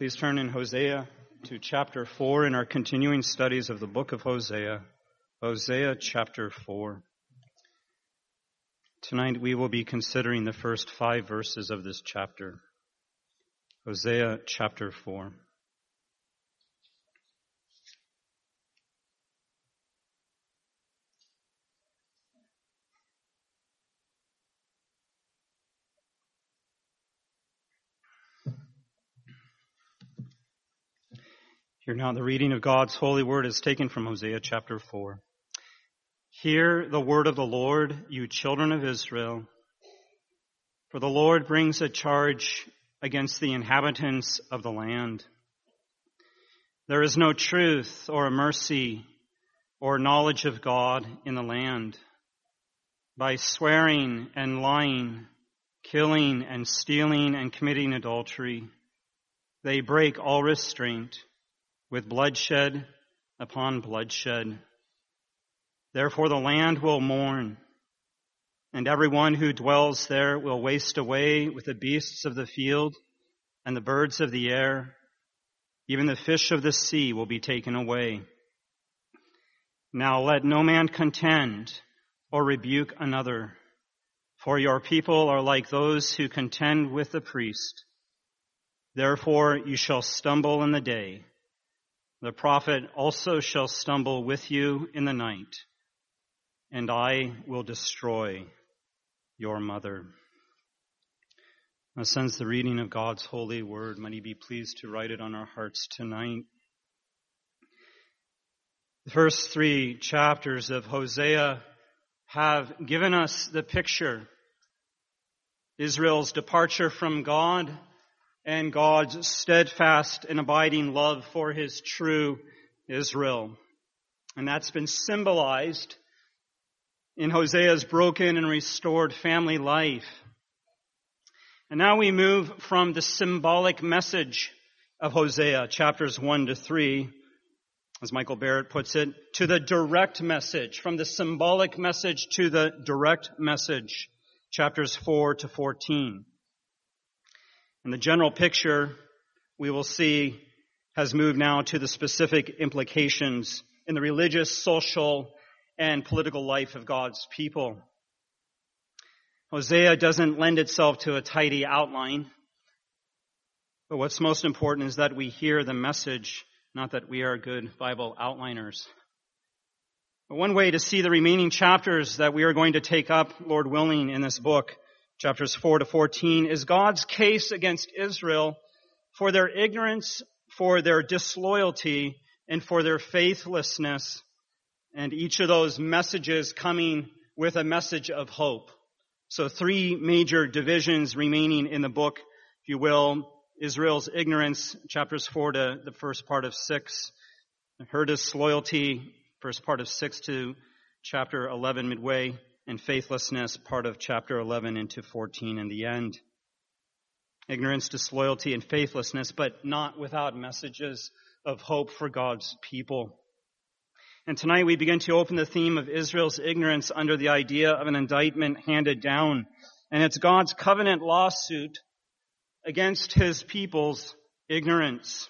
Please turn in Hosea to chapter 4 in our continuing studies of the book of Hosea. Hosea chapter 4. Tonight we will be considering the first 5 verses of this chapter. Hosea chapter 4. Here now the reading of God's holy word is taken from Hosea chapter 4. Hear the word of the Lord, you children of Israel. For the Lord brings a charge against the inhabitants of the land. There is no truth or mercy or knowledge of God in the land. By swearing and lying, killing and stealing and committing adultery, they break all restraint with bloodshed upon bloodshed. Therefore the land will mourn, and everyone who dwells there will waste away with the beasts of the field and the birds of the air. Even the fish of the sea will be taken away. Now let no man contend or rebuke another, for your people are like those who contend with the priest. Therefore you shall stumble in the day. The prophet also shall stumble with you in the night, and I will destroy your mother. Now, since the reading of God's holy word, might he be pleased to write it on our hearts tonight. The first 3 chapters of Hosea have given us the picture: Israel's departure from God and God's steadfast and abiding love for his true Israel. And that's been symbolized in Hosea's broken and restored family life. And now we move from the symbolic message of Hosea, chapters 1 to 3, as Michael Barrett puts it, to the direct message, from the symbolic message to the direct message, chapters 4 to 14. And the general picture, we will see, has moved now to the specific implications in the religious, social, and political life of God's people. Hosea doesn't lend itself to a tidy outline, but what's most important is that we hear the message, not that we are good Bible outliners. But one way to see the remaining chapters that we are going to take up, Lord willing, in this book, chapters 4 to 14, is God's case against Israel for their ignorance, for their disloyalty, and for their faithlessness. And each of those messages coming with a message of hope. So 3 major divisions remaining in the book, if you will. Israel's ignorance, chapters 4 to the first part of 6. Her disloyalty, first part of 6 to chapter 11 midway. And faithlessness, part of chapter 11 into 14 in the end. Ignorance, disloyalty, and faithlessness, but not without messages of hope for God's people. And tonight we begin to open the theme of Israel's ignorance under the idea of an indictment handed down. And it's God's covenant lawsuit against his people's ignorance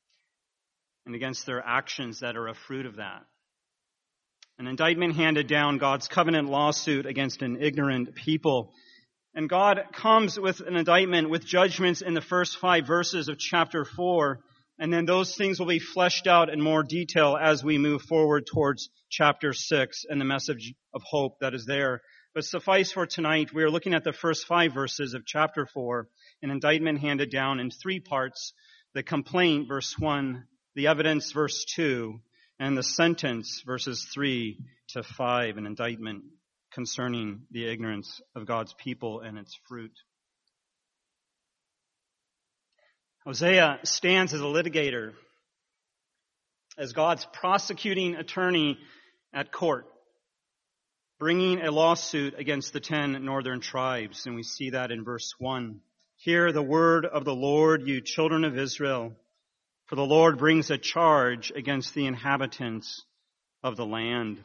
and against their actions that are a fruit of that. An indictment handed down, God's covenant lawsuit against an ignorant people. And God comes with an indictment, with judgments in the first 5 verses of chapter 4. And then those things will be fleshed out in more detail as we move forward towards chapter 6 and the message of hope that is there. But suffice for tonight, we are looking at the first 5 verses of chapter 4, an indictment handed down in 3 parts: the complaint, verse 1, the evidence, verse 2, and the sentence, verses 3 to 5, an indictment concerning the ignorance of God's people and its fruit. Hosea stands as a litigator, as God's prosecuting attorney at court, bringing a lawsuit against the 10 northern tribes. And we see that in verse 1. Hear the word of the Lord, you children of Israel. For the Lord brings a charge against the inhabitants of the land.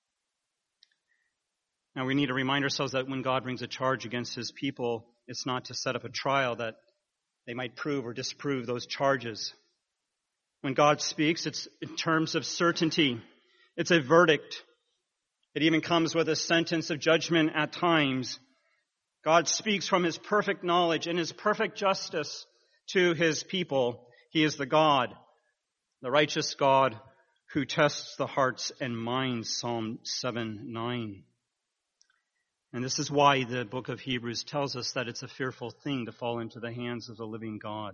Now we need to remind ourselves that when God brings a charge against his people, it's not to set up a trial, that they might prove or disprove those charges. When God speaks, it's in terms of certainty. It's a verdict. It even comes with a sentence of judgment at times. God speaks from his perfect knowledge and his perfect justice to his people. He is the righteous God who tests the hearts and minds, Psalm 7:9. And this is why the book of Hebrews tells us that it's a fearful thing to fall into the hands of the living God.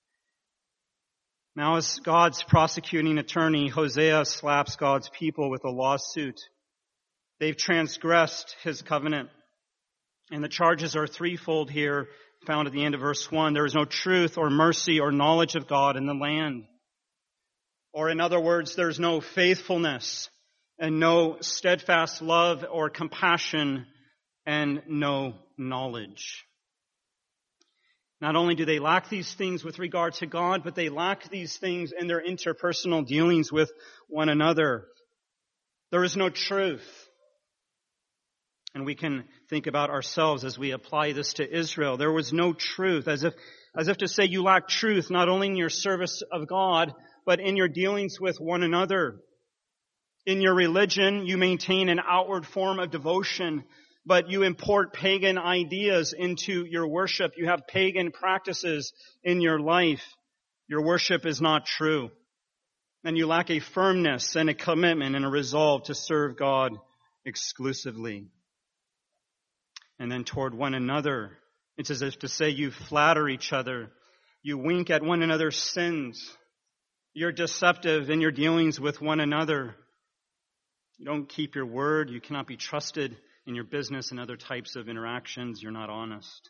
Now, as God's prosecuting attorney, Hosea slaps God's people with a lawsuit. They've transgressed his covenant. And the charges are threefold here, found at the end of verse 1. There is no truth or mercy or knowledge of God in the land. Or in other words, there's no faithfulness and no steadfast love or compassion and no knowledge. Not only do they lack these things with regard to God, but they lack these things in their interpersonal dealings with one another. There is no truth. And we can think about ourselves as we apply this to Israel. There was no truth, as if to say you lack truth not only in your service of God, but in your dealings with one another. In your religion, you maintain an outward form of devotion, but you import pagan ideas into your worship. You have pagan practices in your life. Your worship is not true. And you lack a firmness and a commitment and a resolve to serve God exclusively. And then toward one another, it's as if to say you flatter each other. You wink at one another's sins. You're deceptive in your dealings with one another. You don't keep your word. You cannot be trusted in your business and other types of interactions. You're not honest.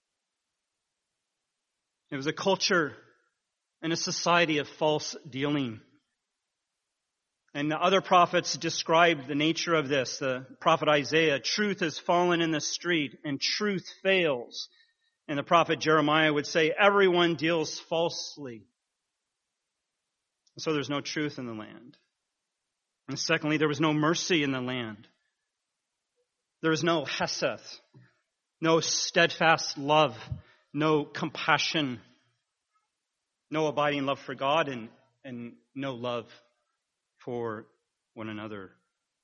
It was a culture and a society of false dealing. And the other prophets described the nature of this. The prophet Isaiah, truth has fallen in the street and truth fails. And the prophet Jeremiah would say, everyone deals falsely. So there's no truth in the land. And secondly, there was no mercy in the land. There was no hesed, no steadfast love, no compassion, no abiding love for God, and no love for one another.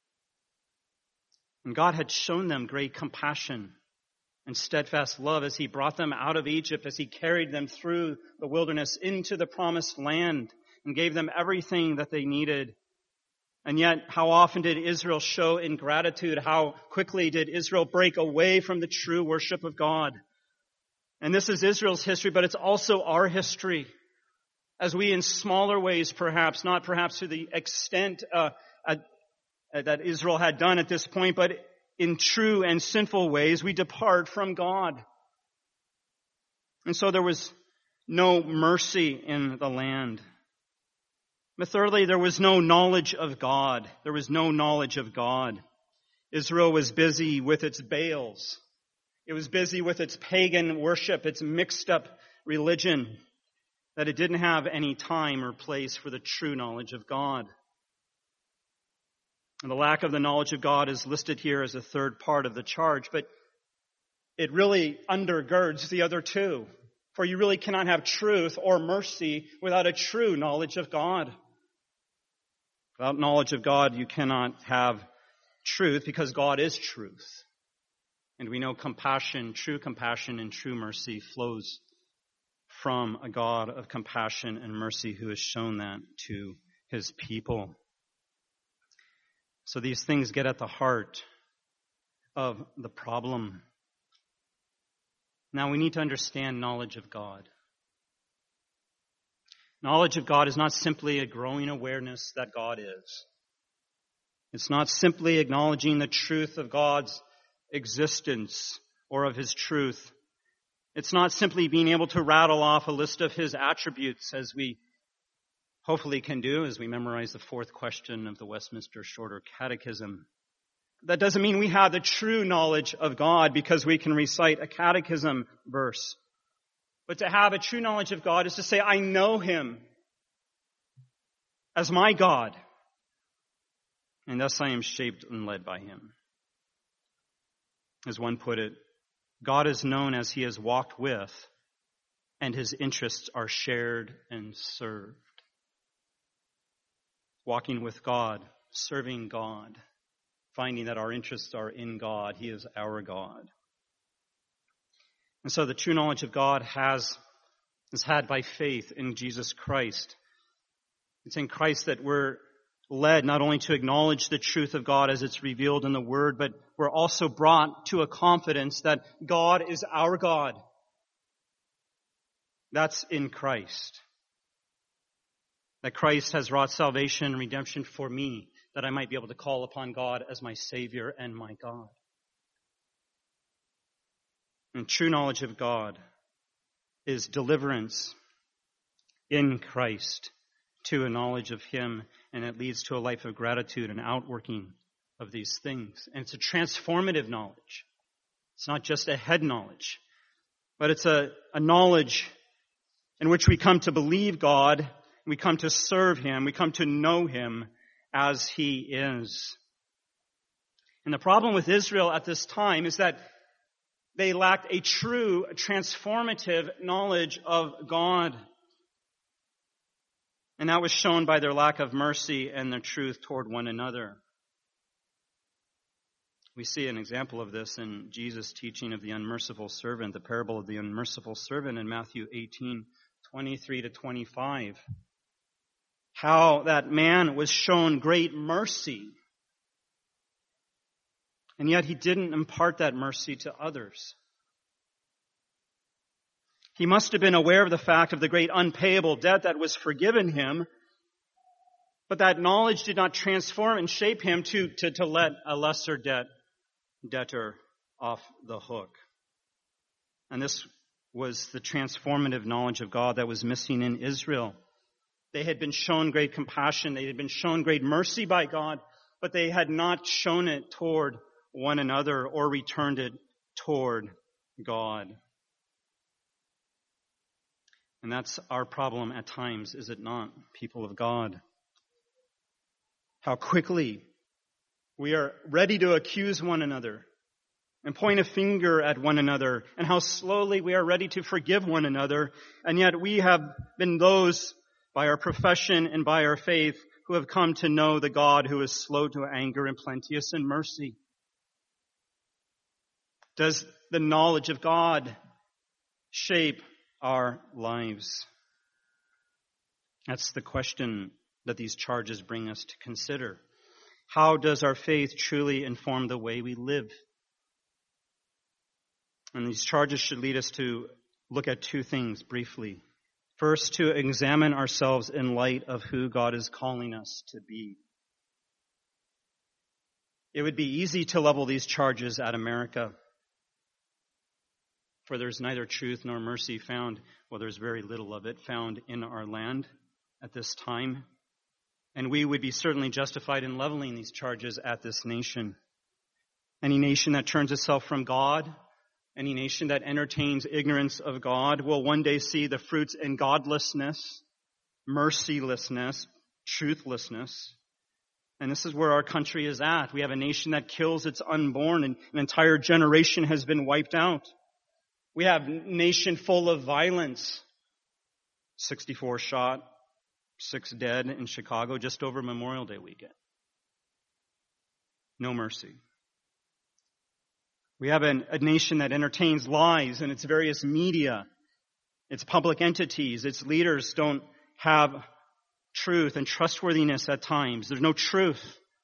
And God had shown them great compassion and steadfast love as he brought them out of Egypt, as he carried them through the wilderness into the promised land and gave them everything that they needed. And yet, how often did Israel show ingratitude? How quickly did Israel break away from the true worship of God? And this is Israel's history, but it's also our history. As we in smaller ways perhaps, not perhaps to the extent that Israel had done at this point, but in true and sinful ways, we depart from God. And so there was no mercy in the land. But thirdly, there was no knowledge of God. There was no knowledge of God. Israel was busy with its Baals. It was busy with its pagan worship, its mixed up religion, that it didn't have any time or place for the true knowledge of God. And the lack of the knowledge of God is listed here as a third part of the charge, but it really undergirds the other two. For you really cannot have truth or mercy without a true knowledge of God. Without knowledge of God, you cannot have truth, because God is truth. And we know compassion, and true mercy flows from a God of compassion and mercy who has shown that to his people. So these things get at the heart of the problem. Now we need to understand knowledge of God. Knowledge of God is not simply a growing awareness that God is. It's not simply acknowledging the truth of God's existence or of his truth. It's not simply being able to rattle off a list of his attributes, as we hopefully can do as we memorize the fourth question of the Westminster Shorter Catechism. That doesn't mean we have the true knowledge of God because we can recite a catechism verse. But to have a true knowledge of God is to say, I know him as my God, and thus I am shaped and led by him. As one put it, God is known as he has walked with, and his interests are shared and served. Walking with God, serving God, finding that our interests are in God. He is our God. And so the true knowledge of God is had by faith in Jesus Christ. It's in Christ that we're led not only to acknowledge the truth of God as it's revealed in the Word, but we're also brought to a confidence that God is our God. That's in Christ. That Christ has wrought salvation and redemption for me, that I might be able to call upon God as my Savior and my God. And true knowledge of God is deliverance in Christ to a knowledge of Him, and it leads to a life of gratitude and outworking of these things. And it's a transformative knowledge. It's not just a head knowledge, but it's a knowledge in which we come to believe God, we come to serve Him, we come to know Him as He is. And the problem with Israel at this time is that they lacked a true transformative knowledge of God. And that was shown by their lack of mercy and their truth toward one another. We see an example of this in Jesus' teaching of the unmerciful servant, the parable of the unmerciful servant in Matthew 18:23-25. How that man was shown great mercy, and yet he didn't impart that mercy to others. He must have been aware of the fact of the great unpayable debt that was forgiven him, but that knowledge did not transform and shape him to let a lesser debtor off the hook. And this was the transformative knowledge of God that was missing in Israel. They had been shown great compassion, they had been shown great mercy by God, but they had not shown it toward one another or returned it toward God. And that's our problem at times, is it not, people of God? How quickly we are ready to accuse one another and point a finger at one another, and how slowly we are ready to forgive one another, and yet we have been those by our profession and by our faith who have come to know the God who is slow to anger and plenteous in mercy. Does the knowledge of God shape our lives? That's the question that these charges bring us to consider. How does our faith truly inform the way we live? And these charges should lead us to look at two things briefly. First, to examine ourselves in light of who God is calling us to be. It would be easy to level these charges at America, for there's neither truth nor mercy found, well, there's very little of it found in our land at this time. And we would be certainly justified in leveling these charges at this nation. Any nation that turns itself from God, any nation that entertains ignorance of God, will one day see the fruits in godlessness, mercilessness, truthlessness. And this is where our country is at. We have a nation that kills its unborn, and an entire generation has been wiped out. We have a nation full of violence. 64 shot, 6 dead in Chicago just over Memorial Day weekend. No mercy. We have a nation that entertains lies in its various media, its public entities. Its leaders don't have truth and trustworthiness at times. There's no truth.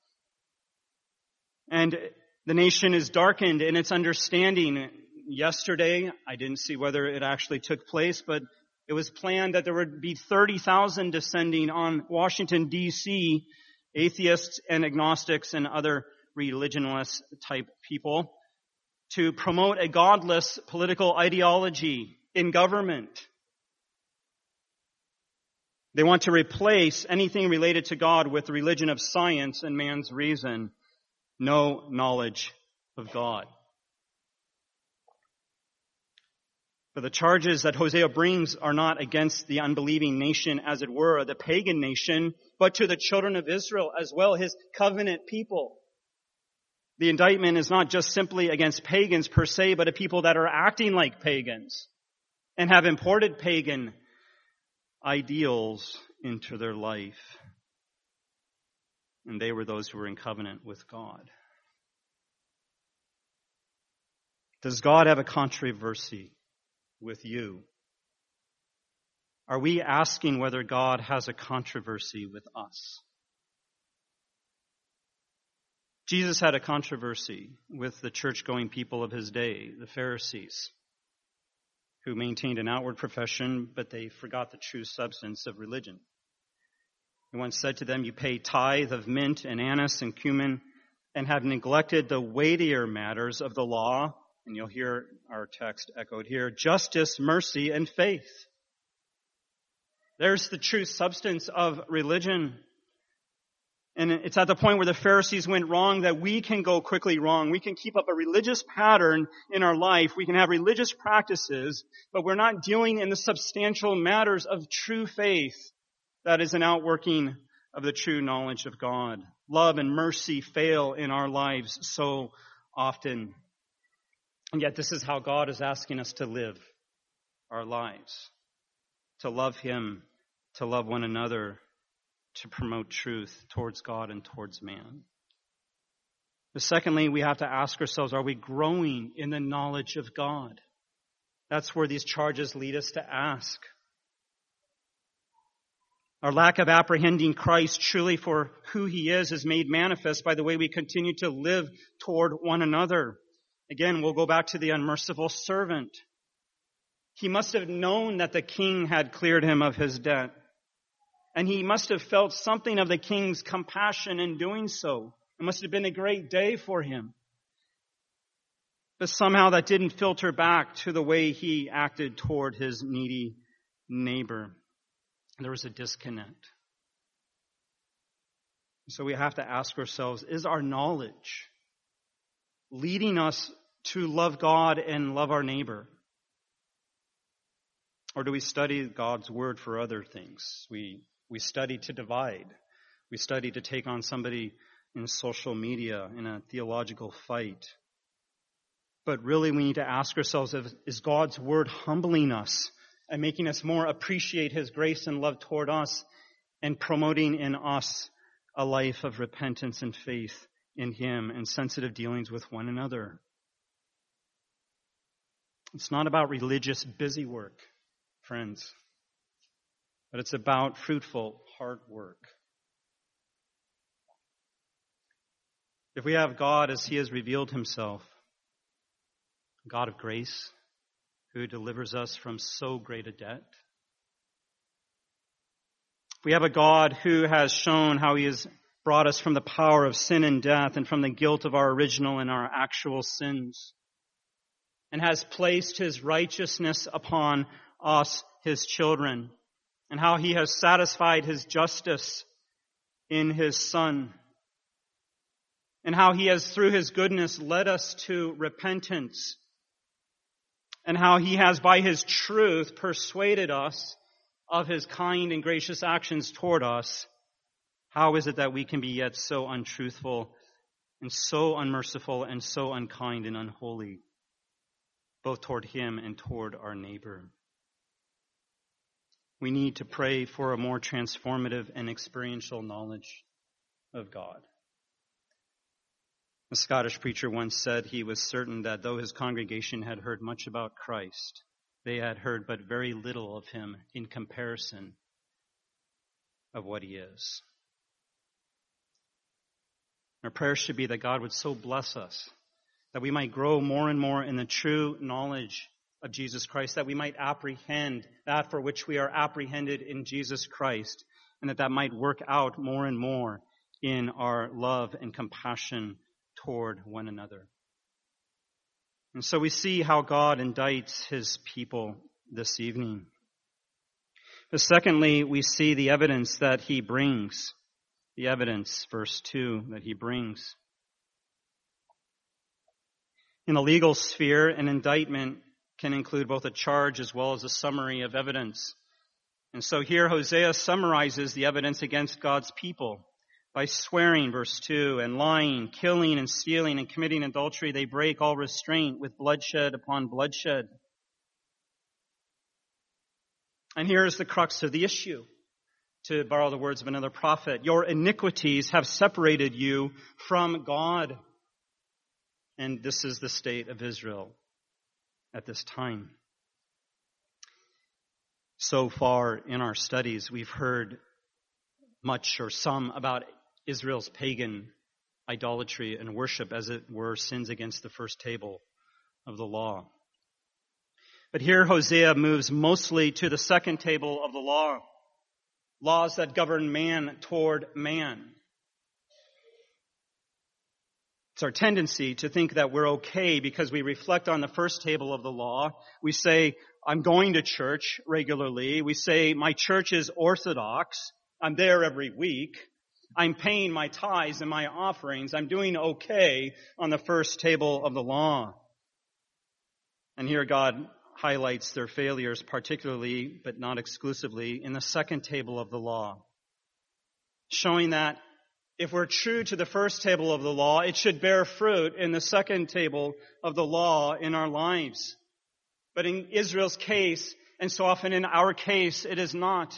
And the nation is darkened in its understanding. Yesterday, I didn't see whether it actually took place, but it was planned that there would be 30,000 descending on Washington, D.C., atheists and agnostics and other religionless type people, to promote a godless political ideology in government. They want to replace anything related to God with the religion of science and man's reason. No knowledge of God. But the charges that Hosea brings are not against the unbelieving nation, as it were, the pagan nation, but to the children of Israel as well, His covenant people. The indictment is not just simply against pagans per se, but a people that are acting like pagans. and have imported pagan ideals into their life. And they were those who were in covenant with God. Does God have a controversy with you? Are we asking whether God has a controversy with us? Jesus had a controversy with the church-going people of his day, the Pharisees, who maintained an outward profession, but they forgot the true substance of religion. He once said to them, "You pay tithe of mint and anise and cumin and have neglected the weightier matters of the law," and you'll hear our text echoed here, "justice, mercy, and faith." There's the true substance of religion. And it's at the point where the Pharisees went wrong that we can go quickly wrong. We can keep up a religious pattern in our life. We can have religious practices, but we're not dealing in the substantial matters of true faith. That is an outworking of the true knowledge of God. Love and mercy fail in our lives so often. And yet this is how God is asking us to live our lives. To love Him, to love one another, to promote truth towards God and towards man. But secondly, we have to ask ourselves, are we growing in the knowledge of God? That's where these charges lead us to ask. Our lack of apprehending Christ truly for who He is made manifest by the way we continue to live toward one another. Again, we'll go back to the unmerciful servant. He must have known that the king had cleared him of his debt. And he must have felt something of the king's compassion in doing so. It must have been a great day for him. But somehow that didn't filter back to the way he acted toward his needy neighbor. There was a disconnect. So we have to ask ourselves, is our knowledge leading us to love God and love our neighbor? Or do we study God's word for other things? We study to divide. We study to take on somebody in social media in a theological fight. But really we need to ask ourselves, is God's word humbling us and making us more appreciate His grace and love toward us and promoting in us a life of repentance and faith in Him and sensitive dealings with one another? It's not about religious busy work, friends, but it's about fruitful hard work. If we have God as He has revealed Himself, God of grace, who delivers us from so great a debt. We have a God who has shown how He has brought us from the power of sin and death and from the guilt of our original and our actual sins, and has placed His righteousness upon us, His children, and how He has satisfied His justice in His Son, and how He has, through His goodness, led us to repentance, and how He has, by His truth, persuaded us of His kind and gracious actions toward us. How is it that we can be yet so untruthful and so unmerciful and so unkind and unholy, both toward Him and toward our neighbor? We need to pray for a more transformative and experiential knowledge of God. A Scottish preacher once said he was certain that though his congregation had heard much about Christ, they had heard but very little of Him in comparison of what He is. Our prayer should be that God would so bless us that we might grow more and more in the true knowledge of Jesus Christ, that we might apprehend that for which we are apprehended in Jesus Christ, and that might work out more and more in our love and compassion toward one another. And so we see how God indicts His people this evening. But secondly, we see the evidence that He brings. The evidence, verse 2, that He brings. In the legal sphere, an indictment can include both a charge as well as a summary of evidence. And so here Hosea summarizes the evidence against God's people. By swearing, verse 2, and lying, killing, and stealing, and committing adultery, they break all restraint with bloodshed upon bloodshed. And here is the crux of the issue. To borrow the words of another prophet, your iniquities have separated you from God. And this is the state of Israel at this time. So far in our studies, we've heard much or some about Israel's pagan idolatry and worship, as it were, sins against the first table of the law. But here Hosea moves mostly to the second table of the law. Laws that govern man toward man. It's our tendency to think that we're okay because we reflect on the first table of the law. We say, I'm going to church regularly. We say, my church is orthodox. I'm there every week. I'm paying my tithes and my offerings. I'm doing okay on the first table of the law. And here God highlights their failures particularly, but not exclusively, in the second table of the law, showing that if we're true to the first table of the law, it should bear fruit in the second table of the law in our lives. But in Israel's case, and so often in our case, it is not.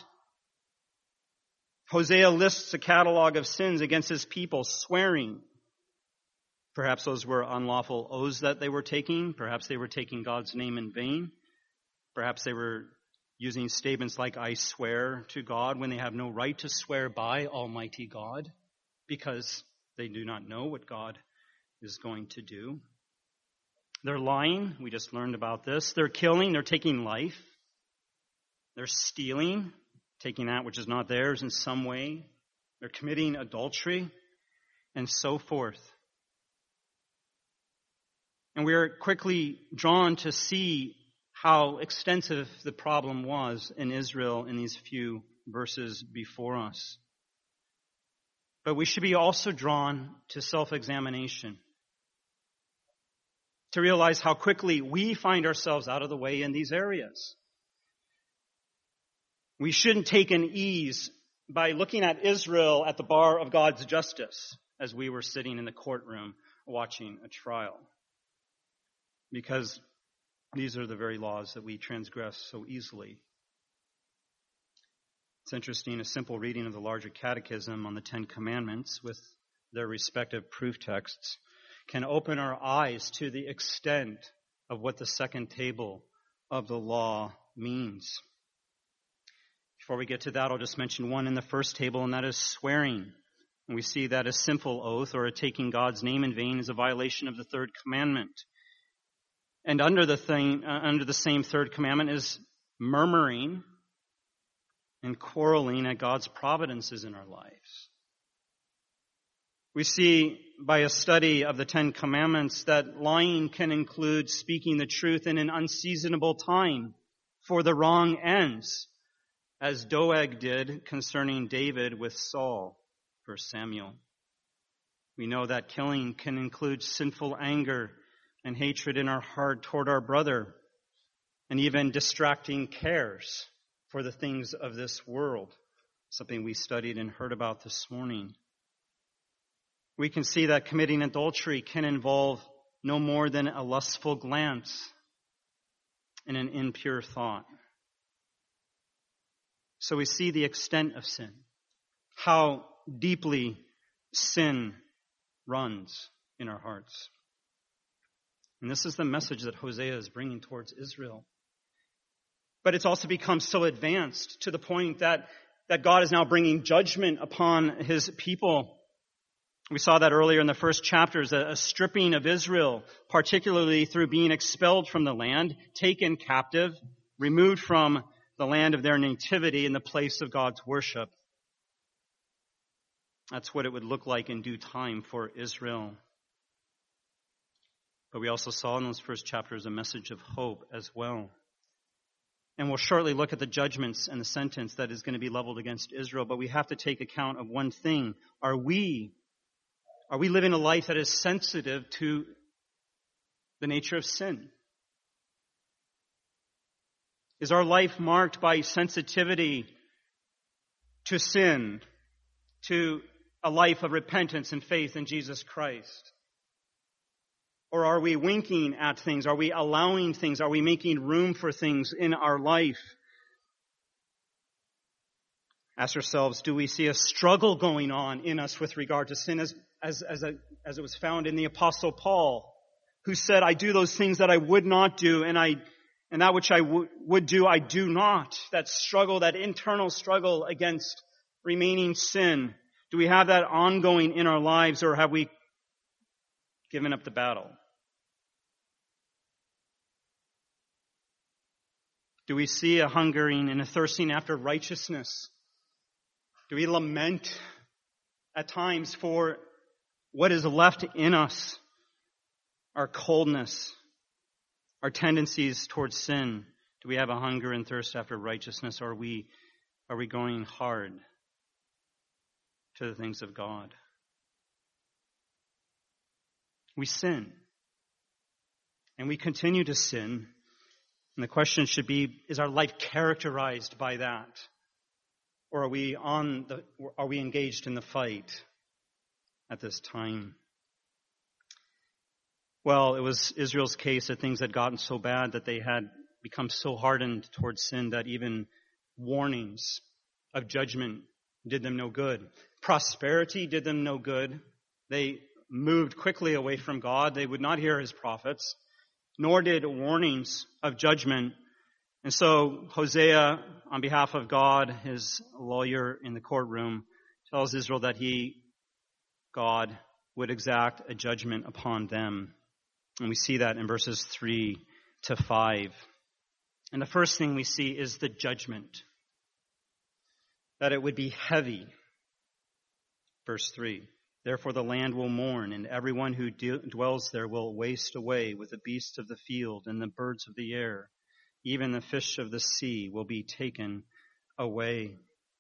Hosea lists a catalog of sins against his people, swearing. Perhaps those were unlawful oaths that they were taking. Perhaps they were taking God's name in vain. Perhaps they were using statements like, I swear to God, when they have no right to swear by Almighty God, because they do not know what God is going to do. They're lying. We just learned about this. They're killing. They're taking life. They're stealing, taking that which is not theirs in some way. They're committing adultery, and so forth. And we are quickly drawn to see how extensive the problem was in Israel in these few verses before us. But we should be also drawn to self-examination, to realize how quickly we find ourselves out of the way in these areas. We shouldn't take an ease by looking at Israel at the bar of God's justice as we were sitting in the courtroom watching a trial, because these are the very laws that we transgress so easily. It's interesting, a simple reading of the larger catechism on the Ten Commandments with their respective proof texts can open our eyes to the extent of what the second table of the law means. Before we get to that, I'll just mention one in the first table, and that is swearing. And we see that a sinful oath or a taking God's name in vain is a violation of the third commandment. And under the same third commandment is murmuring and quarreling at God's providences in our lives. We see by a study of the Ten Commandments that lying can include speaking the truth in an unseasonable time for the wrong ends, as Doeg did concerning David with Saul, 1 Samuel. We know that killing can include sinful anger and hatred in our heart toward our brother, and even distracting cares for the things of this world, something we studied and heard about this morning. We can see that committing adultery can involve no more than a lustful glance and an impure thought. So we see the extent of sin, how deeply sin runs in our hearts. And this is the message that Hosea is bringing towards Israel. But it's also become so advanced to the point that God is now bringing judgment upon his people. We saw that earlier in the first chapters, a stripping of Israel, particularly through being expelled from the land, taken captive, removed from the land of their nativity in the place of God's worship. That's what it would look like in due time for Israel. But we also saw in those first chapters a message of hope as well. And we'll shortly look at the judgments and the sentence that is going to be leveled against Israel. But we have to take account of one thing. Are we living a life that is sensitive to the nature of sin? Is our life marked by sensitivity to sin, to a life of repentance and faith in Jesus Christ? Or are we winking at things? Are we allowing things? Are we making room for things in our life Ask ourselves, do we see a struggle going on in us with regard to sin as it was found in the Apostle Paul, who said, I do those things that I would not do, and that which I would do, I do not. That struggle, that internal struggle against remaining sin. Do we have that ongoing in our lives, or have we given up the battle? Do we see a hungering and a thirsting after righteousness? Do we lament at times for what is left in us? Our coldness, our tendencies towards sin. Do we have a hunger and thirst after righteousness, or are we going hard to the things of God? We sin. And we continue to sin. And the question should be, is our life characterized by that? Or are we engaged in the fight at this time? Well, it was Israel's case that things had gotten so bad that they had become so hardened towards sin that even warnings of judgment did them no good. Prosperity did them no good. They moved quickly away from God. They would not hear his prophets, nor did warnings of judgment. And so Hosea, on behalf of God, his lawyer in the courtroom, tells Israel that God, would exact a judgment upon them. And we see that in verses 3 to 5. And the first thing we see is the judgment, that it would be heavy. Verse 3, therefore the land will mourn, and everyone who dwells there will waste away with the beasts of the field and the birds of the air. Even the fish of the sea will be taken away.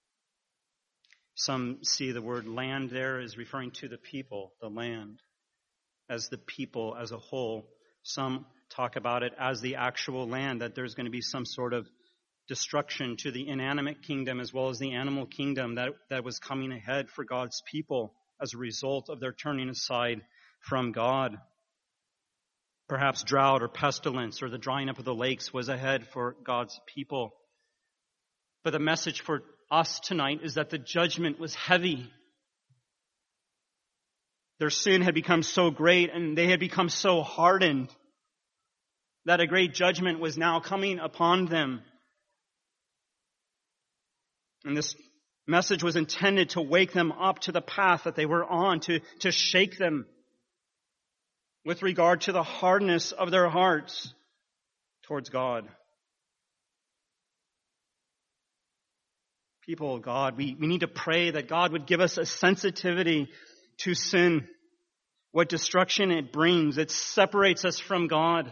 Some see the word land there is referring to the people, the land, as the people as a whole. Some talk about it as the actual land, that there's going to be some sort of destruction to the inanimate kingdom as well as the animal kingdom that was coming ahead for God's people as a result of their turning aside from God. Perhaps drought or pestilence or the drying up of the lakes was ahead for God's people. But the message for us tonight is that the judgment was heavy. Their sin had become so great and they had become so hardened that a great judgment was now coming upon them. And this message was intended to wake them up to the path that they were on, to shake them with regard to the hardness of their hearts towards God. People of God, we need to pray that God would give us a sensitivity to sin, what destruction it brings. It separates us from God.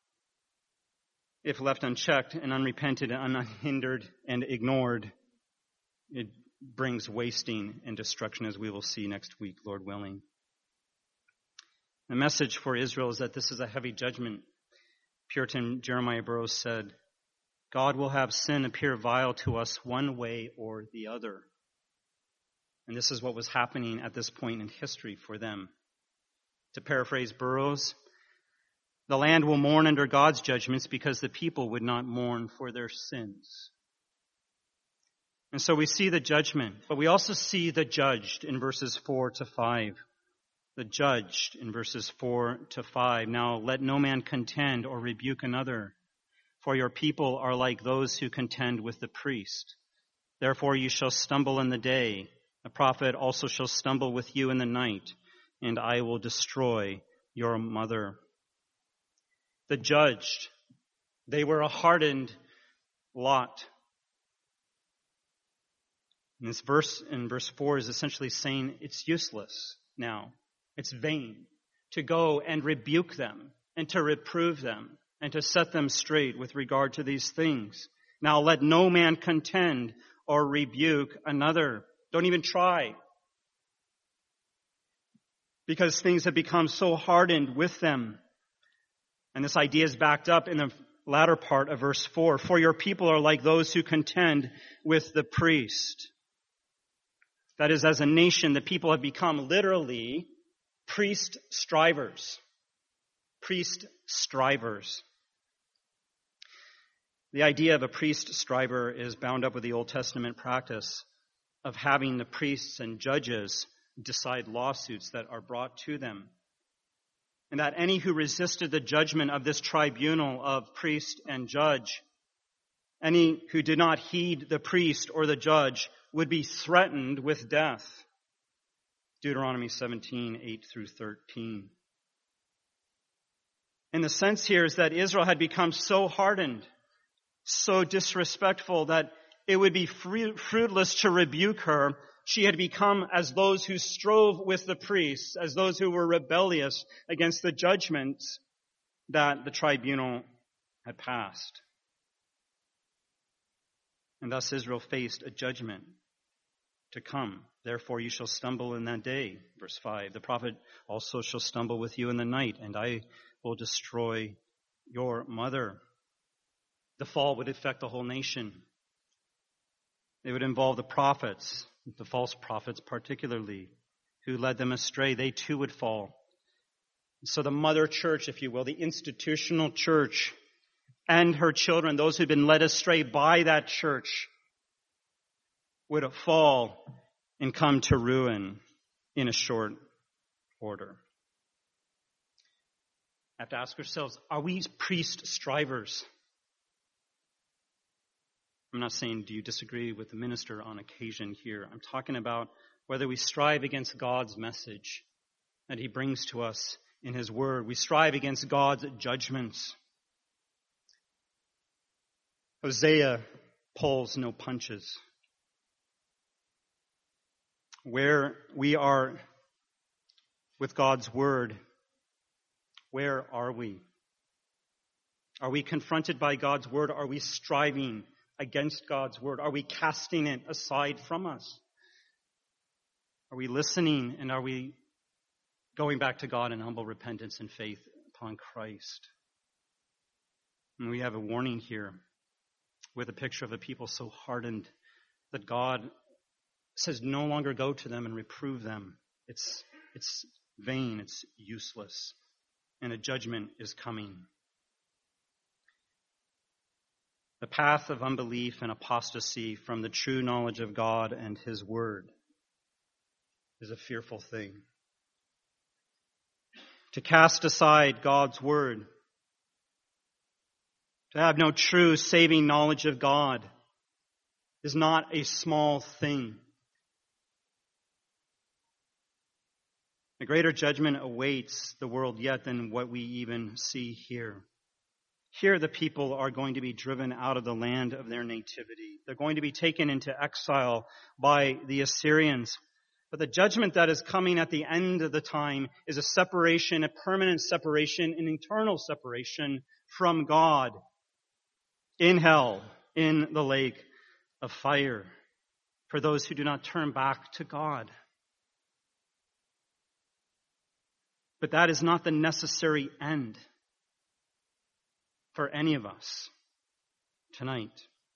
If left unchecked and unrepented and unhindered and ignored, it brings wasting and destruction, as we will see next week, Lord willing. The message for Israel is that this is a heavy judgment. Puritan Jeremiah Burroughs said, God will have sin appear vile to us one way or the other. And this is what was happening at this point in history for them. To paraphrase Burroughs, the land will mourn under God's judgments because the people would not mourn for their sins. And so we see the judgment, but we also see the judged in verses 4 to 5. The judged in verses 4 to 5. Now let no man contend or rebuke another, for your people are like those who contend with the priest. Therefore you shall stumble in the day. A prophet also shall stumble with you in the night, and I will destroy your mother. The judged, they were a hardened lot. And this verse in verse 4 is essentially saying it's useless now. It's vain to go and rebuke them and to reprove them and to set them straight with regard to these things. Now let no man contend or rebuke another. Don't even try. Because things have become so hardened with them. And this idea is backed up in the latter part of verse 4. For your people are like those who contend with the priest. That is, as a nation, the people have become literally priest strivers. Priest strivers. The idea of a priest striver is bound up with the Old Testament practice of having the priests and judges decide lawsuits that are brought to them. And that any who resisted the judgment of this tribunal of priest and judge, any who did not heed the priest or the judge, would be threatened with death. Deuteronomy 17, 8 through 13. And the sense here is that Israel had become so hardened, so disrespectful, that it would be fruitless to rebuke her. She had become as those who strove with the priests, as those who were rebellious against the judgments that the tribunal had passed. And thus Israel faced a judgment to come. Therefore you shall stumble in that day. Verse 5, the prophet also shall stumble with you in the night, and I will destroy your mother. The fall would affect the whole nation. It would involve the prophets, the false prophets particularly, who led them astray. They too would fall. So the mother church, if you will, the institutional church, and her children, those who'd been led astray by that church, would fall and come to ruin in a short order. We have to ask ourselves, are we priest strivers? I'm not saying, do you disagree with the minister on occasion here? I'm talking about whether we strive against God's message that he brings to us in his word. We strive against God's judgments. Hosea pulls no punches. Where we are with God's word, where are we? Are we confronted by God's word? Are we striving against God's word? Are we casting it aside from us? Are we listening, and are we going back to God in humble repentance and faith upon Christ? And we have a warning here with a picture of a people so hardened that God says no longer go to them and reprove them. It's vain, it's useless, and a judgment is coming. The path of unbelief and apostasy from the true knowledge of God and his word is a fearful thing. To cast aside God's word, to have no true saving knowledge of God, is not a small thing. A greater judgment awaits the world yet than what we even see here. Here the people are going to be driven out of the land of their nativity. They're going to be taken into exile by the Assyrians. But the judgment that is coming at the end of the time is a separation, a permanent separation, an eternal separation from God in hell, in the lake of fire, for those who do not turn back to God. But that is not the necessary end for any of us tonight.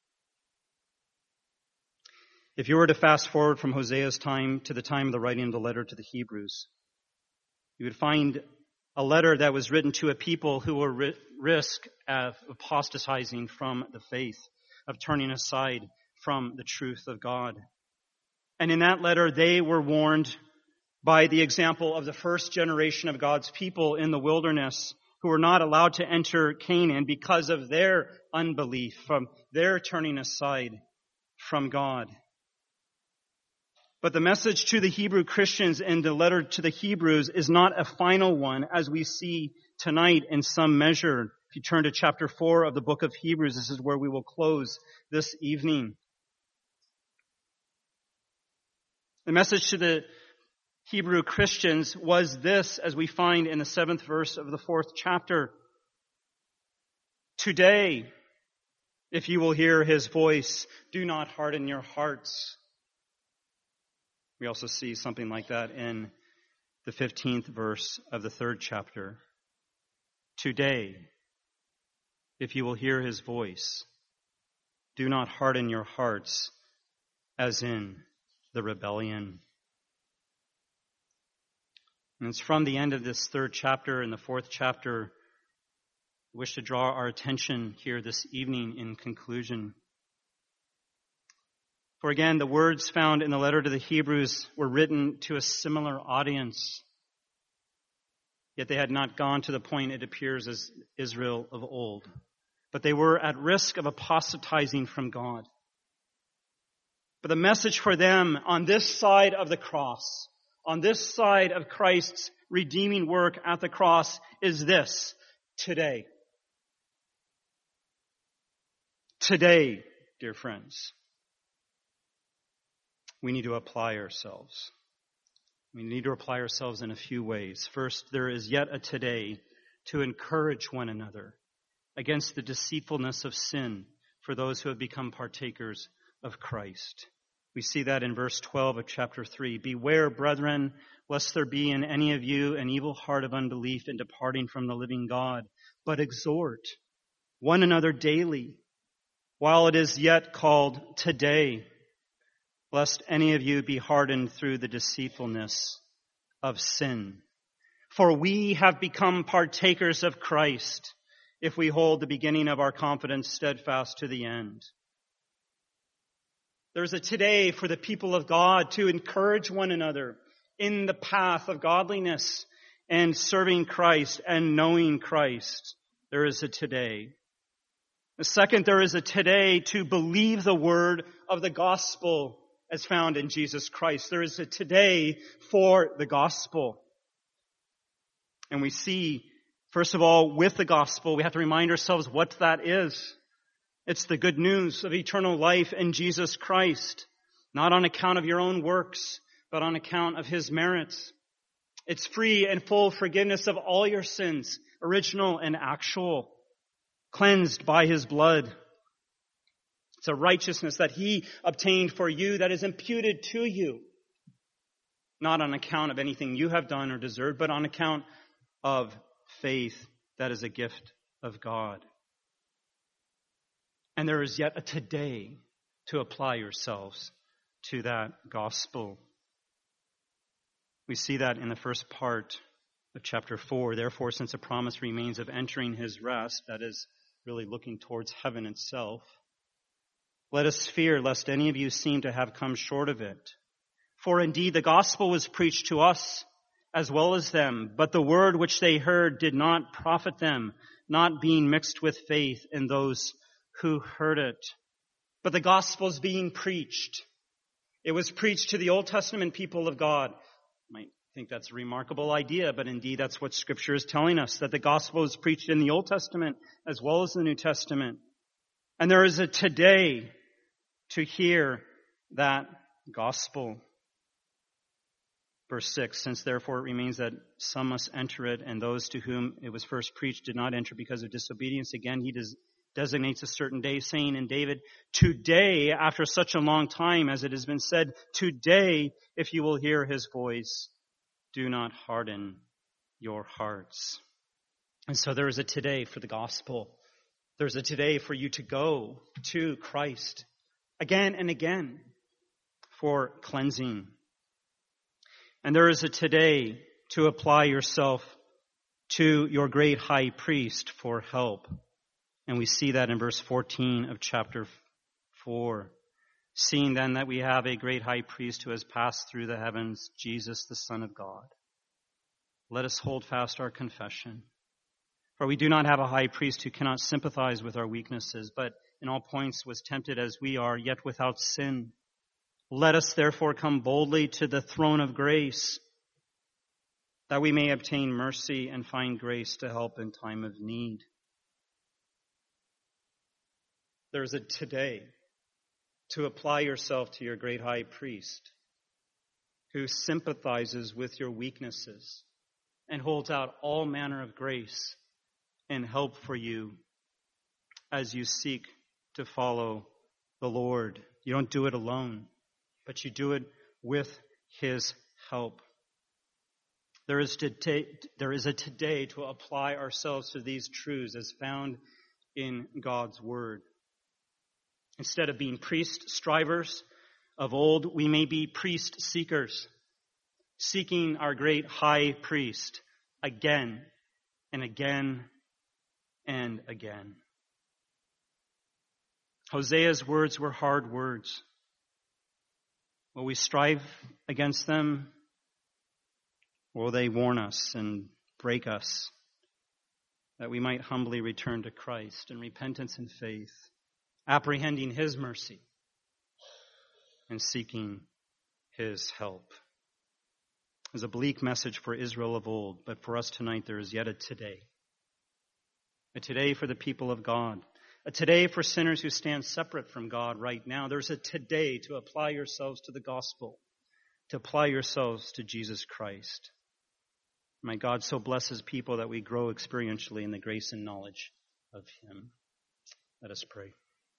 If you were to fast forward from Hosea's time to the time of the writing of the letter to the Hebrews, you would find a letter that was written to a people who were risk of apostatizing from the faith, of turning aside from the truth of God. And in that letter, they were warned by the example of the first generation of God's people in the wilderness, who were not allowed to enter Canaan because of their unbelief, from their turning aside from God. But the message to the Hebrew Christians in the letter to the Hebrews is not a final one, as we see tonight in some measure. If you turn to chapter 4 of the book of Hebrews, this is where we will close this evening. The message to the Hebrew Christians was this, as we find in the 7th verse of the 4th chapter. Today, if you will hear his voice, do not harden your hearts. We also see something like that in the 15th verse of the 3rd chapter. Today, if you will hear his voice, do not harden your hearts as in the rebellion. And it's from the end of this 3rd chapter and the 4th chapter I wish to draw our attention here this evening in conclusion. For again, the words found in the letter to the Hebrews were written to a similar audience. Yet they had not gone to the point, it appears, as Israel of old. But they were at risk of apostatizing from God. But the message for them on this side of the cross, on this side of Christ's redeeming work at the cross, is this: today. Today, dear friends, we need to apply ourselves. We need to apply ourselves in a few ways. First, there is yet a today to encourage one another against the deceitfulness of sin for those who have become partakers of Christ. We see that in verse 12 of chapter 3. Beware, brethren, lest there be in any of you an evil heart of unbelief in departing from the living God, but exhort one another daily, while it is yet called today, lest any of you be hardened through the deceitfulness of sin. For we have become partakers of Christ if we hold the beginning of our confidence steadfast to the end. There's a today for the people of God to encourage one another in the path of godliness and serving Christ and knowing Christ. There is a today. The second, there is a today to believe the word of the gospel as found in Jesus Christ. There is a today for the gospel. And we see, first of all, with the gospel, we have to remind ourselves what that is. It's the good news of eternal life in Jesus Christ, not on account of your own works, but on account of his merits. It's free and full forgiveness of all your sins, original and actual, cleansed by his blood. It's a righteousness that he obtained for you that is imputed to you, not on account of anything you have done or deserved, but on account of faith that is a gift of God. And there is yet a today to apply yourselves to that gospel. We see that in the first part of chapter 4. Therefore, since a promise remains of entering his rest, that is really looking towards heaven itself, let us fear lest any of you seem to have come short of it. For indeed the gospel was preached to us as well as them, but the word which they heard did not profit them, not being mixed with faith in those who heard it. But the gospel is being preached. It was preached to the Old Testament people of God. You might think that's a remarkable idea, but indeed that's what Scripture is telling us, that the gospel is preached in the Old Testament as well as the New Testament. And there is a today to hear that gospel. Verse 6, since therefore it remains that some must enter it, and those to whom it was first preached did not enter because of disobedience. Again, he designates a certain day, saying in David, today, after such a long time, as it has been said, today, if you will hear his voice, do not harden your hearts. And so there is a today for the gospel. There's a today for you to go to Christ again and again for cleansing. And there is a today to apply yourself to your great high priest for help. And we see that in verse 14 of chapter 4. Seeing then that we have a great high priest who has passed through the heavens, Jesus, the Son of God, let us hold fast our confession. For we do not have a high priest who cannot sympathize with our weaknesses, but in all points was tempted as we are, yet without sin. Let us therefore come boldly to the throne of grace, that we may obtain mercy and find grace to help in time of need. There is a today to apply yourself to your great high priest, who sympathizes with your weaknesses and holds out all manner of grace and help for you as you seek to follow the Lord. You don't do it alone, but you do it with his help. There is a today to apply ourselves to these truths as found in God's word. Instead of being priest strivers of old, we may be priest seekers, seeking our great high priest again and again and again. Hosea's words were hard words. Will we strive against them? Or will they warn us and break us that we might humbly return to Christ in repentance and faith, apprehending His mercy and seeking His help? It was a bleak message for Israel of old, but for us tonight there is yet a today. A today for the people of God. A today for sinners who stand separate from God right now. There's a today to apply yourselves to the gospel, to apply yourselves to Jesus Christ. May God so bless His people that we grow experientially in the grace and knowledge of Him. Let us pray.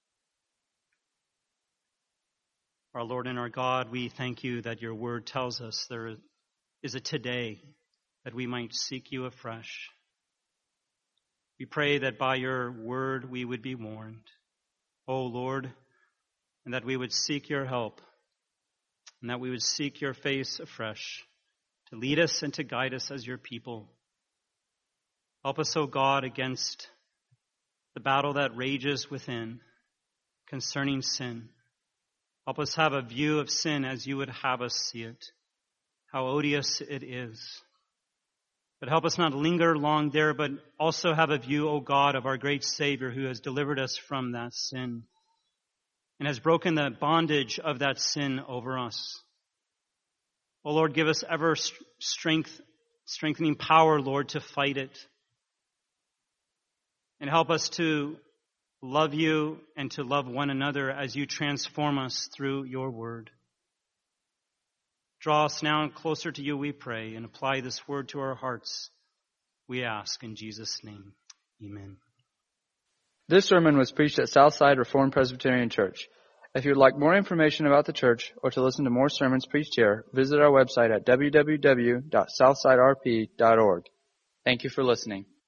Our Lord and our God, we thank You that Your word tells us there is a today that we might seek You afresh. We pray that by Your word we would be warned, O Lord, and that we would seek Your help, and that we would seek Your face afresh to lead us and to guide us as Your people. Help us, O God, against the battle that rages within concerning sin. Help us have a view of sin as You would have us see it, how odious it is. But help us not linger long there, but also have a view, O God, of our great Savior who has delivered us from that sin and has broken the bondage of that sin over us. O Lord, give us ever strengthening power, Lord, to fight it. And help us to love You and to love one another as You transform us through Your word. Draw us now closer to You, we pray, and apply this word to our hearts, we ask in Jesus' name. Amen. This sermon was preached at Southside Reformed Presbyterian Church. If you would like more information about the church or to listen to more sermons preached here, visit our website at www.southsiderp.org. Thank you for listening.